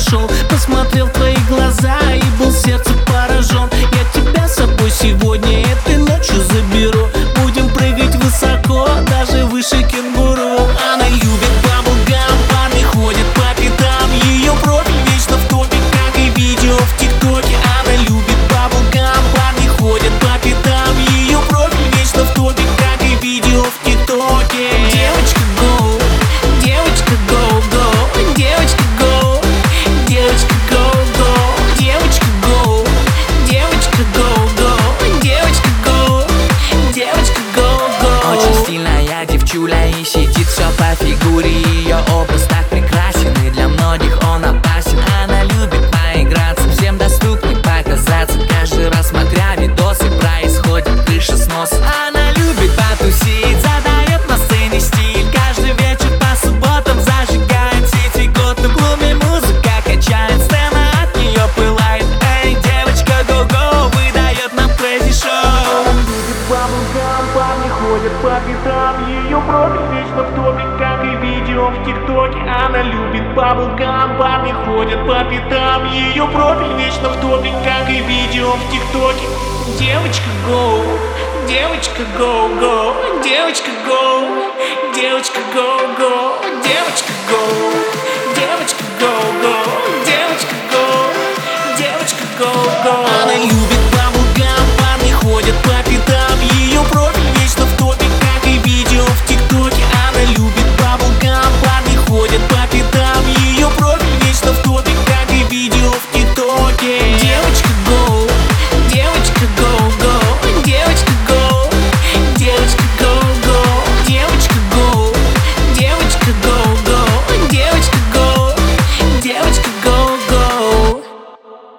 подошел, посмотрел в твои глаза и был сердцем поражен. Я тебя с собой сегодня этой ночью заберу. Будем прыгать высоко, даже выше кенгуру. Она любит баблгам, парни ходят по пятам. Ее профиль вечно в топе, как и видео в ТикТоке. Она любит баблгам, парни ходят по пятам. Ее профиль вечно в топе, как и видео в ТикТоке. Девочка go, девочка go, go, девочка go, девочка go, go, девочка go, девочка go, go, девочка go, девочка go, go. Очень стильная девчуля и сидит все по фигуре. Ее образ так прекрасен и для многих он опасен. Она любит поиграться, всем доступный показаться. Каждый раз смотря видосы, происходит крыша снос. Она любит потусить, задает на сцене стиль. Каждый вечер по субботам зажигает сети. Год на клубе музыка качает, сцена от нее пылает. Эй, девочка go-go, выдает нам crazy шоу. Любит баблгам, парни ходят по пятам. Ее профиль вечно в топе, как и видео в ТикТоке. Она любит баблгам, парни ходят по пятам. Ее профиль вечно в топе, как и видео в ТикТоке. Девочка go, девочка go, go, девочка go, девочка go, go, девочка go.